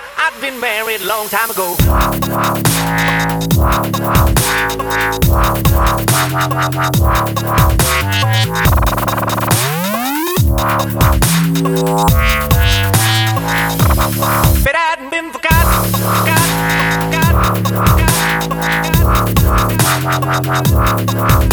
I'd been married a long time ago. But I hadn't been forgotten, forgotten, forgotten, forgotten.